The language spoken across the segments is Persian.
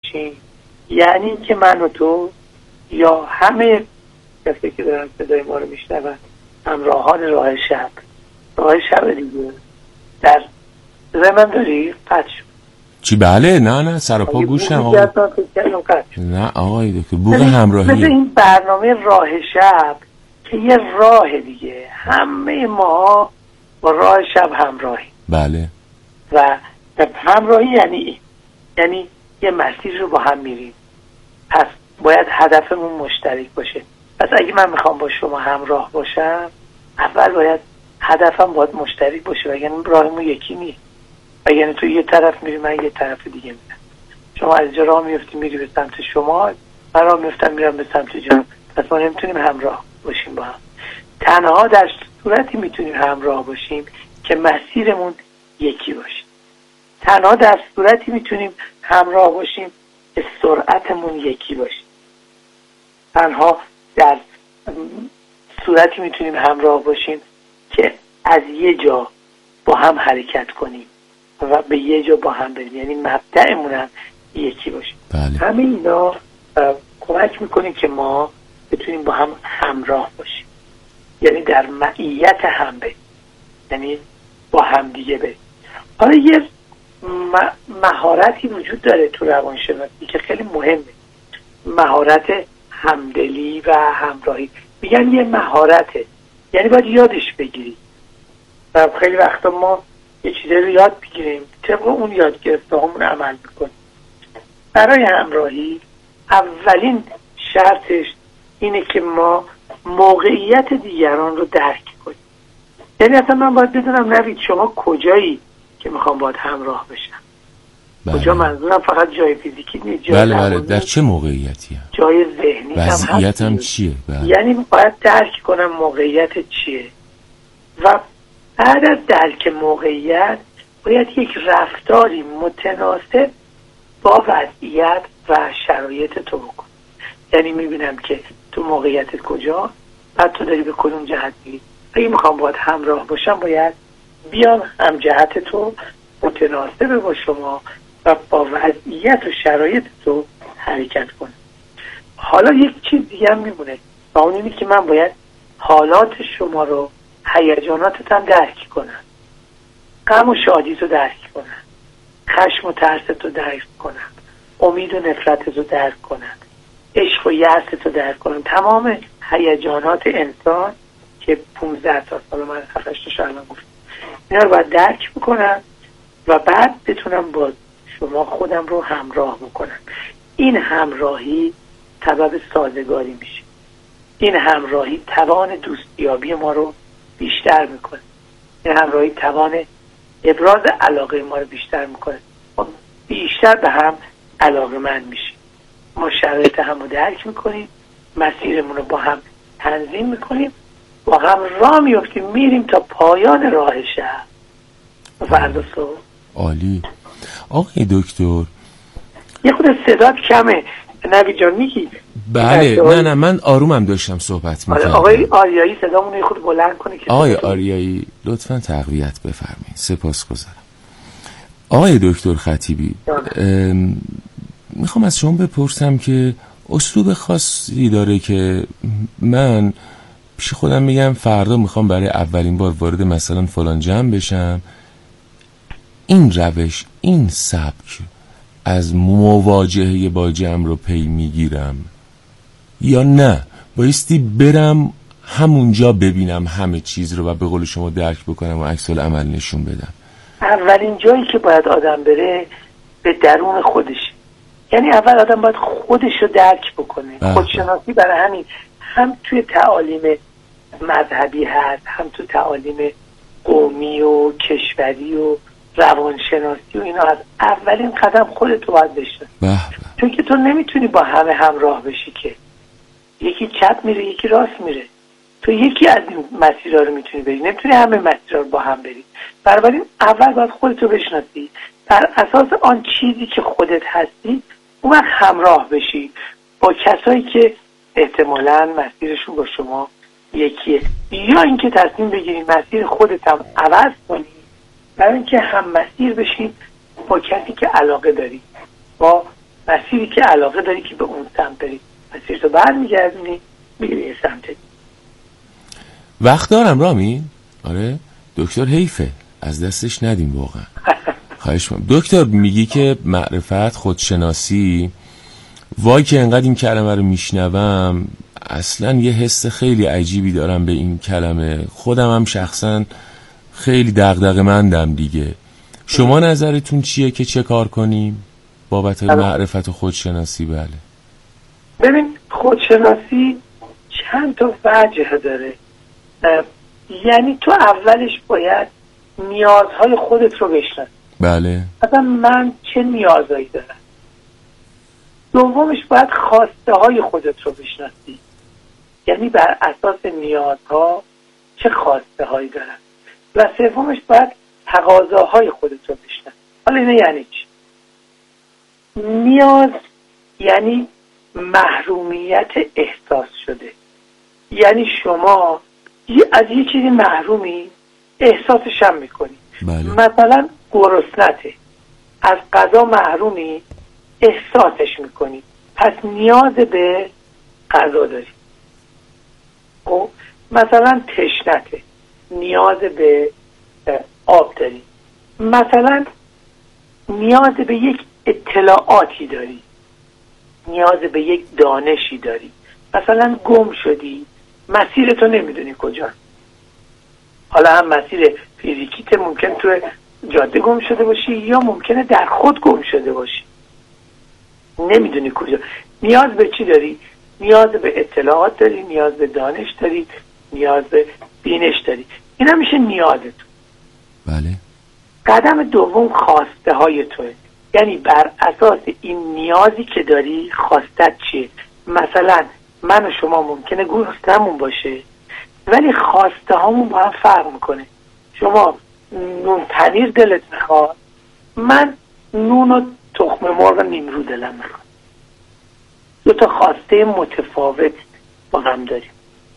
باشیم، یعنی که من و تو یا همه کسی که دارن صدای ما رو میشنون همراهان راه شب دیگه در صدای من داری؟ قطع شد چی؟ بله نه سر و پا گوشم آقای. نه آقای دکتر بوق همراهی مثل این برنامه راه شب که یه راه دیگه، همه ما با راه شب همراهی. بله. و همراهی یعنی یه مسیر رو با هم میریم، پس باید هدفمون مشترک باشه. پس اگه من میخوام با شما همراه باشم، اول باید هدفم باید مشترک باشه، وگرنه راهمون یکی نیست. وگرنه تو یه طرف میری، من یه طرف دیگه میرم. شما از جا راه میفتی میری به سمت شما، من راه میفتم میرم به سمت جنوب. پس ما نمیتونیم همراه باشیم با هم. تنها در صورتی میتونیم همراه باشیم که مسیرمون یکی باشه. تنها در صورتی میتونیم همراه باشیم که سرعتمون یکی باشه. تنها در صورتی میتونیم همراه باشیم که از یه جا با هم حرکت کنیم و به یه جا با هم بریم، یعنی مبدأمون هم یکی باشه. بله. همه اینا کمک میکنیم که ما بتونیم با هم همراه باشیم، یعنی در معیت هم بریم، یعنی با هم دیگه بریم. حالا یه مهارتی وجود داره تو روانشناسی که خیلی مهمه، مهارت همدلی و همراهی. میگن یه مهارته، یعنی باید یادش بگیری. و خیلی وقتا ما یه چیزی رو یاد بگیریم، طبق اون یاد گرفته همون عمل میکنیم. برای همراهی اولین شرطش اینه که ما موقعیت دیگران رو درک کنیم. یعنی اصلا من باید بدونم نوید شما کجایی که میخوام باید همراه بشم. بله. کجا منظورم فقط جای فیزیکی نیست، جای بله در چه موقعیتی هم؟ جای ذهنی وضعیتم چیه؟ بله. یعنی باید درک کنم موقعیت چیه و بعد از درک موقعیت باید یک رفتاری متناسب با وضعیت و شرایط تو بکنم. یعنی میبینم که تو موقعیتت کجا، بعد تو داری به کدوم جهت میری. اگه میخوام باید همراه باشم باید بیام هم جهت تو متناسب با شما و با وضعیت و شرایط تو حرکت کنم. حالا یک چیز دیگه هم میمونه و اون اینه که من باید حالات شما رو، هیجاناتت هم درک کنم، غم و شادیت رو درک کنم، خشم و ترست رو درک کنم، امید و نفرت رو درک کنم، عشق و یأست رو درک کنم. تمام هیجانات انسان که 15 تا سال من 7-8 تا الان گفتم، اینا رو باید درک بکنم و بعد بتونم با شما خودم رو همراه بکنم. این همراهی سبب سازگاری میشه. این همراهی توان دوستیابی ما رو بیشتر میکنه. این همراهی توان ابراز علاقه ما رو بیشتر میکنه. ما بیشتر به هم علاقه‌مند میشیم. ما شرایط هم رو درک میکنیم، مسیرمون رو با هم تنظیم میکنیم، با هم راه میفتیم، میریم تا پایان راه شب. فردا صبح. عالی. آقای دکتر یه خود صدات کمه نوید جان، میگی؟ بله. نه من آرومم داشتم صحبت میکردم. آقای آریایی صدامون یه خود بلند کنه. آقای آریایی لطفاً تقویت بفرمایید. سپاسگزارم. آقای دکتر خطیبی، میخوام از شما بپرسم که اسلوب خاصی داره که من پیش خودم میگم فردا میخوام برای اولین بار وارد مثلا فلان جمع بشم، این روش، این سبک از مواجهه با جمع رو پی میگیرم یا نه بایستی برم همونجا ببینم همه چیز رو و به قول شما درک بکنم و عکس العمل نشون بدم؟ اولین جایی که باید آدم بره به درون خودش، یعنی اول آدم باید خودش رو درک بکنه. خودشناسی برای همین هم توی تعالیم مذهبی هست، هم تو تعالیم قومی و کشوری و روانشناسی و اینا هست. اولین قدم خودتو باید بشناسی، چون که تو نمیتونی با همه همراه بشی که یکی چپ میره یکی راست میره. تو یکی از این مسیرها رو میتونی بری، نمیتونی همه مسیرها رو با هم بری. بنابراین اول باید خودتو بشناسی، بر اساس آن چیزی که خودت هستی اون وقت همراه بشی با کسایی که احتمالاً مسیرشون با شما یکیه، یا اینکه تصمیم بگیری مسیر خودت هم عوض کنی برای اینکه هم مسیر بشی با کسی که علاقه داری، با مسیری که علاقه داری که به اون سمت بری، مسیر تو برمیگردونی میری یه سمت. وقت دارم رامین؟ آره دکتر حیفه از دستش ندیم واقعا. خواهش می‌کنم دکتر. میگی که معرفت، خودشناسی، وای که انقدر این کلمه رو میشنوم اصلا یه حس خیلی عجیبی دارم به این کلمه. خودم هم شخصا خیلی دغدغه‌مندم دیگه. شما نظرتون چیه که چه کار کنیم بابت معرفت و خودشناسی؟ بله ببین خودشناسی چند تا وجه داره. یعنی تو اولش باید نیازهای خودت رو بشناسی. بله. مثلا من چه نیازهایی دارم. دومش باید خواسته های خودت رو بشناسی، یعنی بر اساس نیازها چه خواسته هایی دارم. و سومش باید تقاضاهای خودت رو بشناسی. حالا اینه یعنی چی؟ نیاز یعنی محرومیت احساس شده، یعنی شما از یه چیزی محرومی، احساسش هم میکنی. بله. مثلا گرسنته، از غذا محرومی، احساسش میکنی، پس نیاز به غذا داری. خب مثلا تشنته، نیاز به آب داری. مثلا نیاز به یک اطلاعاتی داری، نیاز به یک دانشی داری. مثلا گم شدی، مسیرتو نمیدونی کجا. حالا هم مسیر فیزیکیت ممکن تو جاده گم شده باشی یا ممکنه در خود گم شده باشی، نمیدونی کجا. نیاز به چی داری؟ نیاز به اطلاعات داری، نیاز به دانش داری، نیاز به بینش داری. اینا میشه نیازت. بله. قدم دوم خواسته های توه، یعنی بر اساس این نیازی که داری خواستت چیه. مثلا من و شما ممکنه گرسنمون باشه ولی خواسته هامون با هم فرق میکنه. شما نون پنیر دلت میخواد، من نون و تخم مرغ نیمرو دلم میخواد. دو تا خواسته متفاوت با هم داریم.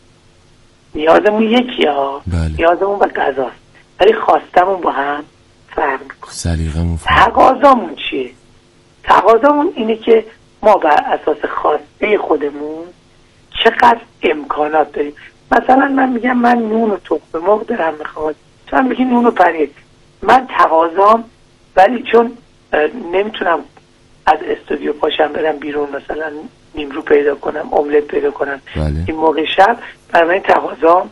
نیازمون یکی ها. بله. نیازمون به غذاست ولی خواستمون با هم فرق میکنه. سلیقمون فرق. تقاضامون چیه؟ تقاضامون اینه که ما بر اساس خواسته خودمون چقدر امکانات داریم. مثلا من میگم من نون و تخم مرغ دارم میخواد، تو هم میگی نون و پنیر. من تقاضام، ولی چون نمیتونم از استودیو پاشم برم بیرون مثلا نیمرو پیدا کنم، املت پیدا کنم، بله. این موقع شب، برای من تقاضام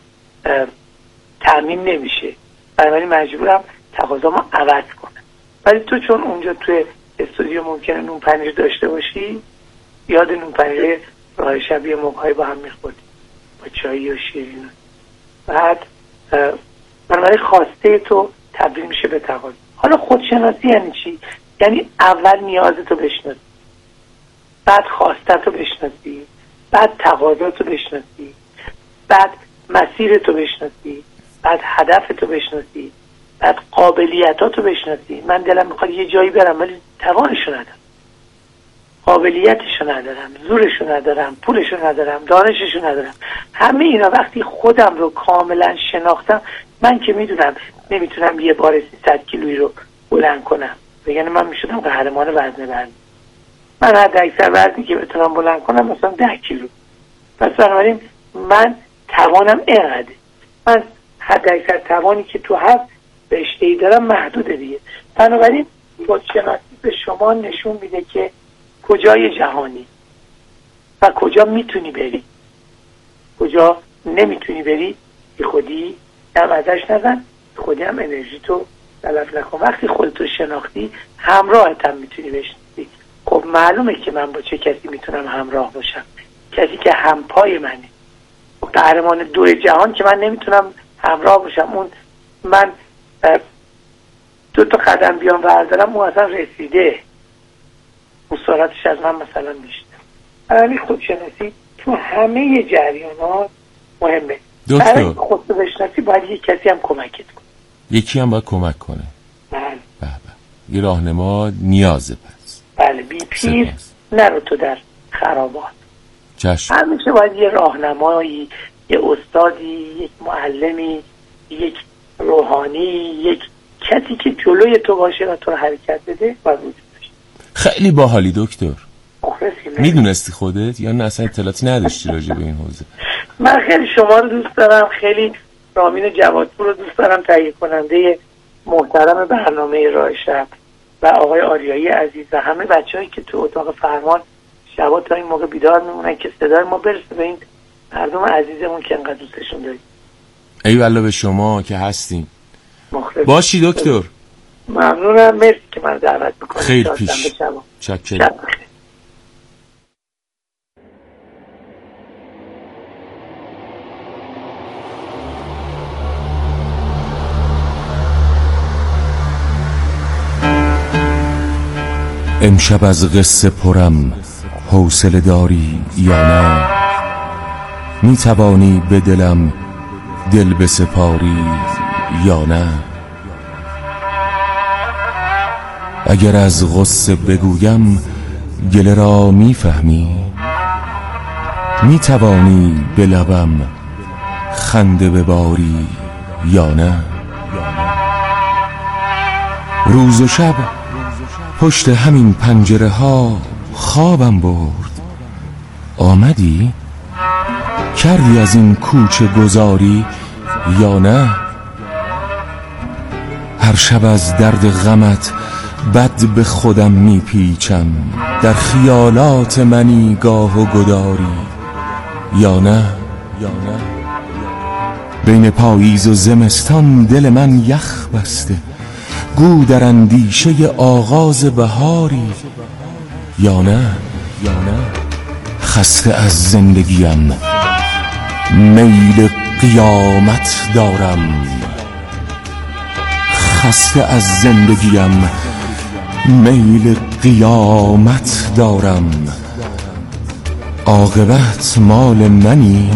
تامین نمیشه، برای من مجبورم تقاضامو عوض کنم. ولی تو چون اونجا توی استودیو ممکنه نون پنیر داشته باشی، یاد نون پنیر راه شبیه موقعی با هم میخوردی با چایی و شیرین. بعد برای خواسته تو تبدیل میشه به تقاضا. حالا خودشناسی یعنی چی؟ یعنی اول نیازتو بشناسی، بعد خواستتو بشناسی، بعد تقاضاتو بشناسی، بعد مسیرتو بشناسی، بعد هدفتو بشناسی، بعد قابلیتاتو بشناسی. من دلم میخواد یه جایی برم ولی توانشو ندارم، قابلیتشو ندارم، زورشو ندارم، پولشو ندارم، دانششو ندارم. همه اینا وقتی خودم رو کاملا شناختم، من که میدونم نمیتونم یه بار 300 کیلویی رو بلند کنم، بگن من میشدم قهرمان وزن بلند. من حد اکثر وزنی که بتونم بلند کنم مثلا 10 کیلو. پس بنابراین من توانم اینقدر. من حد اکثر توانی که تو هست رشته‌ای دارم محدوده دیگه. بنابراین خودشناسی به شما نشون میده که کجای جهانی و کجا میتونی بری، کجا نمیتونی بری. بی خودی هم ازش نزن، خودی هم انرژی تو تلف نکن. وقتی خودتو شناختی همراهت هم میتونی بشناسی. خب معلومه که من با چه کسی میتونم همراه باشم، کسی که همپای منه. قهرمان 2 جهان که من نمیتونم همراه باشم، اون من 2 تا قدم بیام بردارم اون اصلا رسیده، اون سرعتش از من مثلا بیشتر. یعنی خودشناسی تو همه جریانات مهمه. برای خودتو بشناسی باید یک کسی هم کمکت کنه، یکی هم باید کمک کنه. بله. یه راهنما نیازه. پس بله، بی پیر نرو تو در خرابات. چشم. همیشه باید یه راهنمایی، یه استادی، یک معلمی، یک روحانی، یک کسی که جلوی تو باشه و تو رو حرکت بده باید وجود داشته. خیلی باحالی دکتر. مخلصی. میدونستی خودت یا نه اصلا اطلاعاتی نداشتی راجع به این حوزه؟ من خیلی شما رو دوست دارم، خیلی رامین جوادپور رو دوست دارم، تهیه کننده محترم برنامه راه شب، و آقای آریایی عزیز و همه بچه‌هایی که تو اتاق فرمان شبا تا این موقع بیدار میمونن که صدای ما برسه به این مردم عزیزمون که انقدر دوستشون داریم. ای والله به شما که هستین. مخلص باشی دکتر. ممنونم، مرسی که من دعوت میکنید. خیر پیش. چکریم. امشب از قصه پرم حوصله داری یا نه؟ می توانی به دلم دل بسپاری یا نه؟ اگر از قصه بگویم گله را می فهمی؟ می توانی به لبم خنده بباری یا نه؟ روز و شب پشت همین پنجره ها خوابم برد. آمدی؟ کردی از این کوچه گذاری یا نه؟ هر شب از درد غمت بد به خودم میپیچم، در خیالات منی گاه و گداری یا نه؟ بین پاییز و زمستان دل من یخ بسته، گو در اندیشه آغاز بهاری یا نه؟ خسته از زندگیم میل قیامت دارم، خسته از زندگیم میل قیامت دارم. عاقبت مال منی،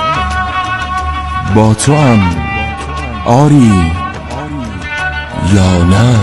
با تو هم آری یا نه؟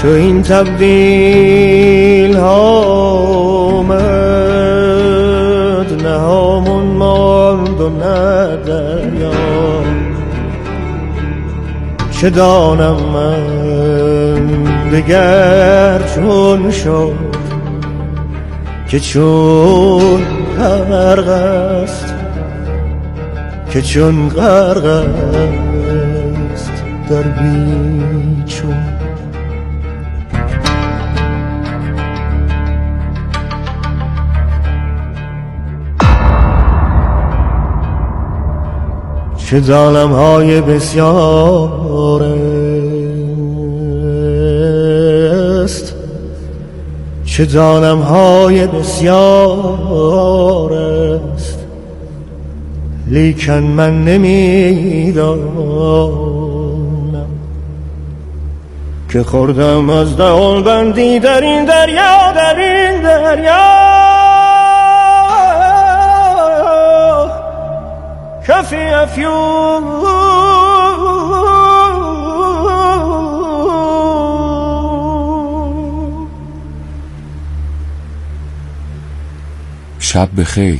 چو این تبدیل آمد نه همون ماند و نه دریا چه دانم من دگر چون شد که چون غرق است که چون غرق است در بیچون چه ظالم‌های بسیار است چه ظالم‌های بسیار است لیکن من نمی‌دانم که خوردم از دهان بندی در این دریا کفی افیون شب بخیر.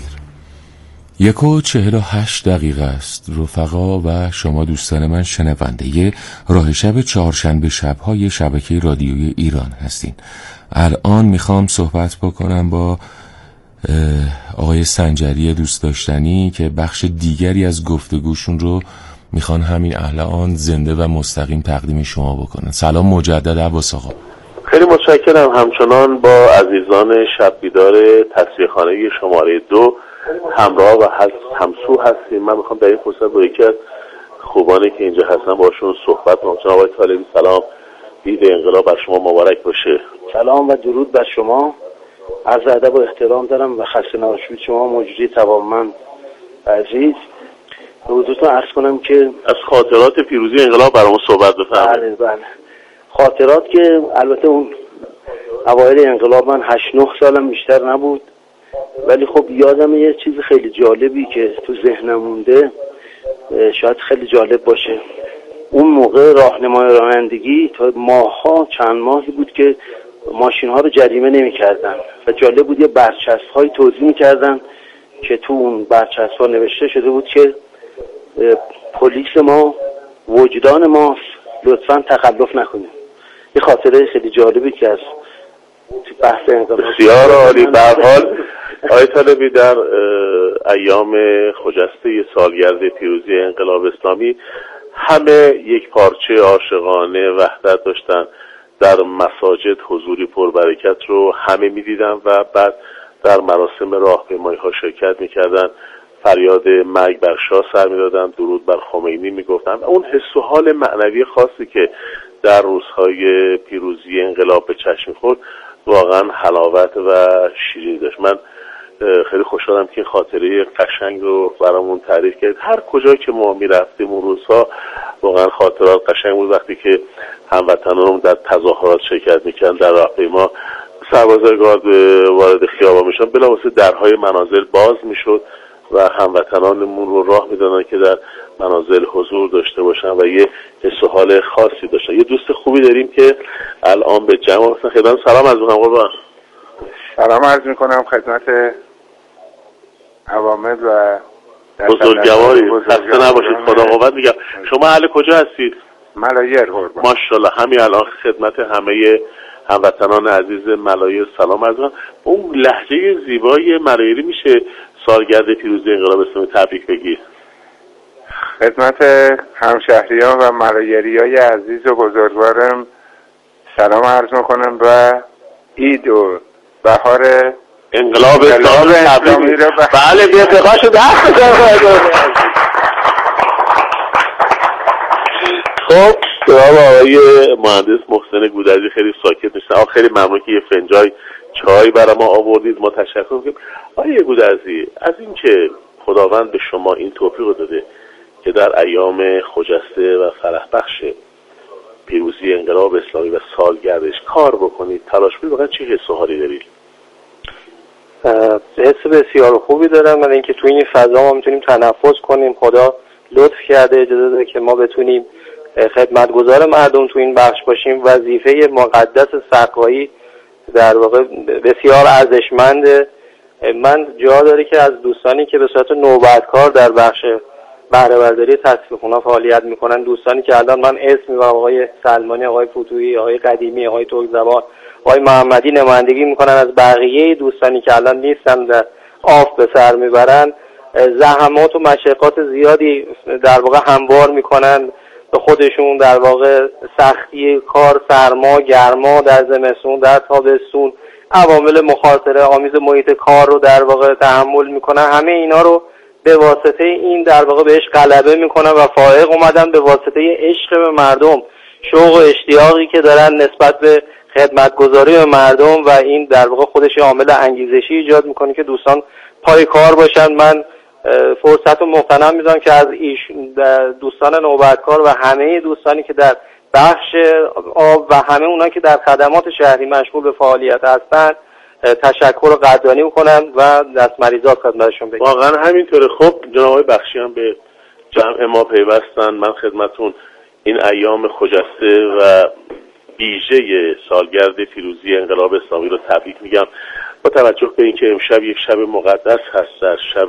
1:48 است رفقا و شما دوستان من شنونده راه شب چهارشنبه شب‌های شبکه رادیویی ایران هستین. الان میخوام صحبت بکنم با آقای سنجری دوست داشتنی که بخش دیگری از گفتگوشون رو میخوان همین الان زنده و مستقیم تقدیم شما بکنن. سلام مجدد عباس آقا. خیلی متشکرم. همچنان با عزیزان شب بیدار تصویرخانه شماره 2 همراه و همسو هستیم. من میخوام در این فرصت با یکی از خوبانی که اینجا هستن باشون صحبت کنم. آقای طالبی سلام، عید انقلاب بر شما مبارک باشه. سلام و درود بر شما. عرض ادب و احترام دارم و خسته نباشید شما مجری توانمند عزیز. به حضورتون عرض کنم که از خاطرات پیروزی انقلاب برامون صحبت بفرمایید. بله. خاطرات که البته اون اوایل انقلاب من 8-9 سالم بیشتر نبود، ولی خب یادم یه چیز خیلی جالبی که تو ذهنم مونده، شاید خیلی جالب باشه. اون موقع راهنمای رانندگی تا چند ماهی بود که ماشین ها رو جریمه نمی کردن و جالب بود یه برچسب های توزیع می کردن که تو اون برچسب ها نوشته شده بود که پلیس ما وجدان ماست، لطفاً تخلف نکنید. یه خاطره خیلی جالبی که از بحث انقلاب. بسیار عالی. به هر حال آقای طالبی در ایام خجسته سالگرد پیروزی انقلاب اسلامی همه یک پارچه عاشقانه وحدت داشتن. در مساجد حضوری پربرکت رو همه می‌دیدن و بعد در مراسم راهپیمایی ها شرکت می‌کردن، فریاد مرگ بر شاه سر می‌دادن، درود بر خمینی می‌گفتن. اون حس و حال معنوی خاصی که در روزهای پیروزی انقلاب به چشم می‌خورد واقعا حلاوت و شیرینی داشت. من خیلی خوشحالم که این خاطره قشنگ رو برامون تعریف کرد. هر کجا که ما می‌رفتیم اون روزها واقعا خاطرات قشنگ بود. وقتی که هموطنان در تظاهرات شرکت می‌کردن، در راهپیما سربازای گارد وارد خیابان میشن، بلافاصله درهای منازل باز میشد و هموطنانمون رو راه میدادن که در منازل حضور داشته باشن و یه حس و حال خاصی داشتن. یه دوست خوبی داریم که الان به جمع هستن. خدمت سلام از میکنم قربان. سلام عرض میکنم خدمت عوامل و بزرگواری. خسته نباشید، خدا قوت میگم. شما اهل کجا هستید؟ ملایر قربان. ماشاءالله. همین الان خدمت همه هموطنان عزیز ملایر سلام عرض میکنم. اون لهجه زیبای ملایری میشه سالگرد پیروزی انقلاب اسلامی تبریک بگید؟ خدمت همشهریان و ملایریای عزیز و بزرگوارم سلام عرض میکنم و عید و بهار انقلاب اسلامی رو بله بی اتقاشو دست بزنم. خب جناب آقای مهندس محسن گودرزی خیلی ساکت نشستن. خیلی ممنون که یه فنجان چای برای ما آوردید. ما تشکر می‌کنیم. آقای گودرزی، از اینکه خداوند به شما این توفیق داده که در ایام خجسته و فرح بخش پیروزی انقلاب اسلامی و سالگردش کار بکنید، تلاش کنید، واقعا چه حس و حالی دارید؟ حس بسیار خوبی دارم من اینکه تو این فضا ما میتونیم تنفس کنیم. خدا لطف کرده، اجازه داده که ما بتونیم خدمتگزار مردم تو این بخش باشیم. وظیفه مقدس سقایی در واقع بسیار ارزشمنده. من جا داره که از دوستانی که به صورت نوبتکار در بخش بهره برداری تصفیه‌خونا فعالیت میکنن، دوستانی که الان من اسم میبرم، آقای سلمانی، آقای فتوحی، آقای قدیمی، آقای ترک‌زبان، آقای محمدی نمایندگی میکنن از بقیه دوستانی که الان نیستن در آف به سر میبرن، زحمات و مشقات زیادی در واقع هموار میکنن به خودشون، در واقع سختی کار، سرما، گرما در زمستون، در تابستون، عوامل مخاطره آمیز محیط کار رو در واقع تحمل میکنن. همه اینا رو به واسطه این در واقع بهش غلبه میکنن و فائق اومدن به واسطه عشق به مردم، شوق و اشتیاقی که دارن نسبت به خدمتگزاری به مردم و این در واقع خودش عامل انگیزشی ایجاد میکنه که دوستان پای کار باشن. من فرصت رو مغتنم میدونم که از دوستان نوبتکار و همه دوستانی که در بخش آب و همه اونا که در خدمات شهری مشغول به فعالیت هستن تشکر و قدردانی میکنم و دست مریضات خدمتشون بگم. واقعا همینطوره. خب جناب آقای بخشی هم به جمع ما پیوستن. من خدمتون این ایام خجسته و ویژه سالگرد پیروزی انقلاب اسلامی رو تبریک میگم. با توجه به اینکه امشب یک شب مقدس هست، در شب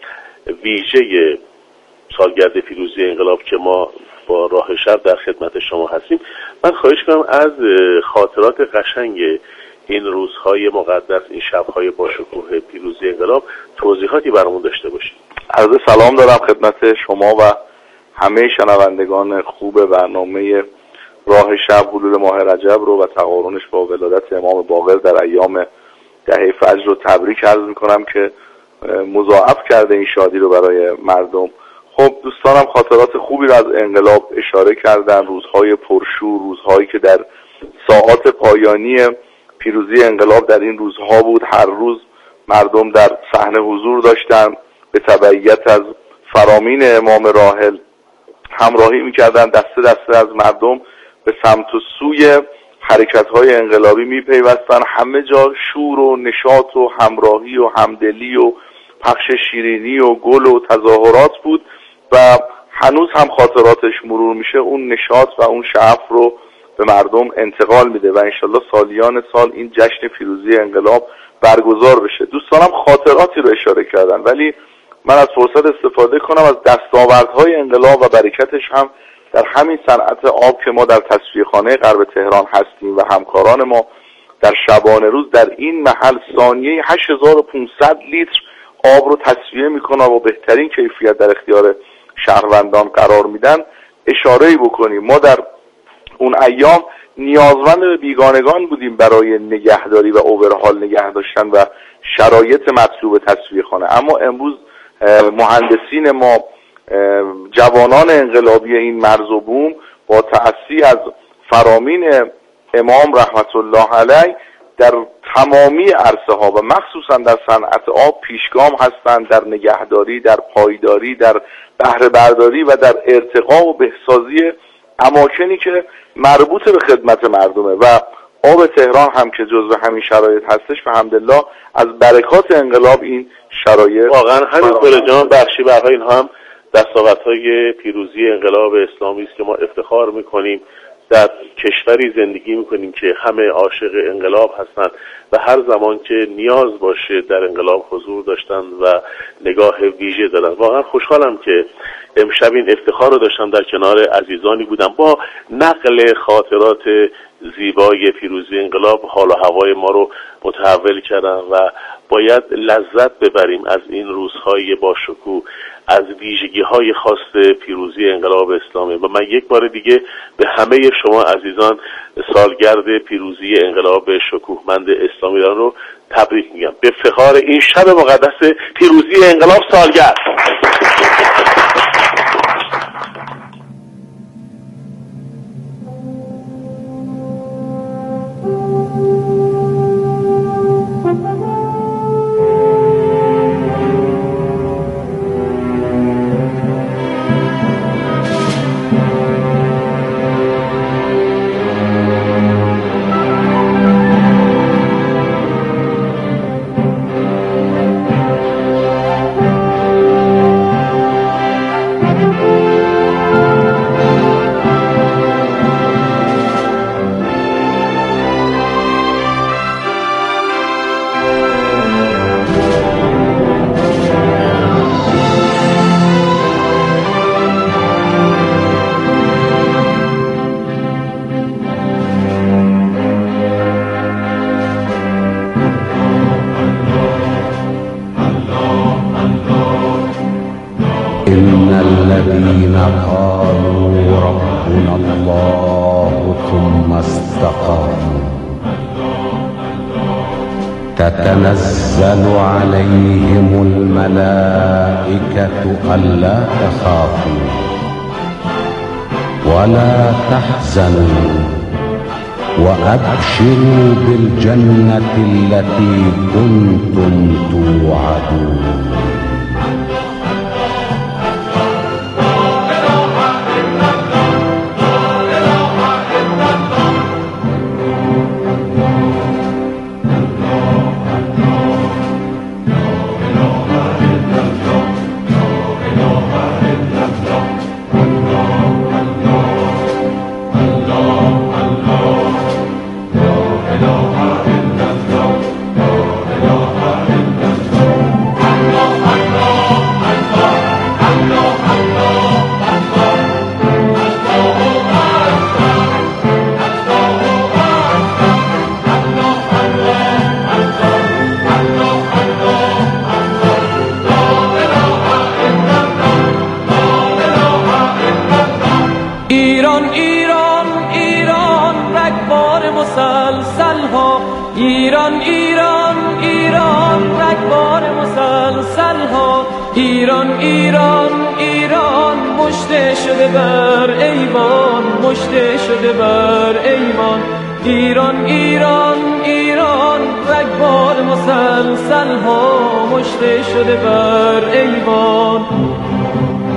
ویژه سالگرد پیروزی انقلاب که ما با راه شب در خدمت شما هستیم، من خواهش کنم از خاطرات قشنگ این روزهای مقدس، این شبهای با شکوه پیروزی انقلاب توضیحاتی برامون داشته باشید. عرض سلام دارم خدمت شما و همه شنوندگان خوب برنامه راه شب حلول ماه رجب رو و تقارنش با ولادت امام باقر در ایام 10 فجر رو تبریک عرض میکنم که مضاعف کرده این شادی رو برای مردم. خب دوستانم خاطرات خوبی رو از انقلاب اشاره کردن، روزهای پرشور، روزهایی که در ساعات پایانی پیروزی انقلاب در این روزها بود. هر روز مردم در صحنه حضور داشتن، به تبعیت از فرامین امام راحل همراهی میکردن، دسته دسته از مردم به سمت و سوی حرکت‌های انقلابی میپیوستن. همه جا شور و نشاط و همراهی و همدلی و پخش شیرینی و گل و تظاهرات بود و هنوز هم خاطراتش مرور میشه. اون نشاط و اون شعف رو به مردم انتقال میده و انشالله سالیان سال این جشن پیروزی انقلاب برگزار بشه. دوستانم خاطراتی رو اشاره کردن، ولی من از فرصت استفاده کنم از دستاوردهای انقلاب و برکتش هم در همین صنعت آب که ما در تصفیه‌خانه غرب تهران هستیم و همکاران ما در شبانه روز در این محل ثانیه 8500 لیتر آب رو تصفیه میکنن و بهترین کیفیت در اختیار شهروندان قرار میدن اشاره‌ای بکنیم. ما در اون ایام نیازمند به بیگانگان بودیم برای نگهداری و اوورهال نگه داشتن و شرایط مطلوب تصفیه‌خانه، اما امروز مهندسین ما، جوانان انقلابی این مرز و بوم، با تأسی از فرامین امام رحمت الله علیه در تمامی عرصه ها و مخصوصا در صنعت آب پیشگام هستند، در نگهداری، در پایداری، در بهره برداری و در ارتقا و بهسازی اماکنی که مربوط به خدمت مردمه و آب تهران هم که جزو همین شرایط هستش و الحمدلله از برکات انقلاب این شرایط واقعا همینطوره. جناب بخشی برای این هم دستاوردهای پیروزی انقلاب اسلامی است که ما افتخار میکنیم. در کشوری زندگی میکنیم که همه عاشق انقلاب هستند و هر زمان که نیاز باشه در انقلاب حضور داشتن و نگاه ویژه دارن. واقعا خوشحالم که امشب این افتخار رو داشتم در کنار عزیزانی بودم با نقل خاطرات زیبای پیروزی انقلاب. حال و هوای ما رو متحول کردن و باید لذت ببریم از این روزهای با شکوه، از ویژگی‌های خاص پیروزی انقلاب اسلامی. و من یک بار دیگه به همه شما عزیزان سالگرد پیروزی انقلاب شکوهمند اسلامی رو تبریک میگم به افتخار این شب مقدس پیروزی انقلاب سالگرد. الذين قالوا ربنا الله ثم استقاموا تتنزل عليهم الملائكة ألا تخافوا ولا تحزنوا وأبشروا بالجنة التي كنتم توعدون. مسلسل ها مشته شده بر ایوان.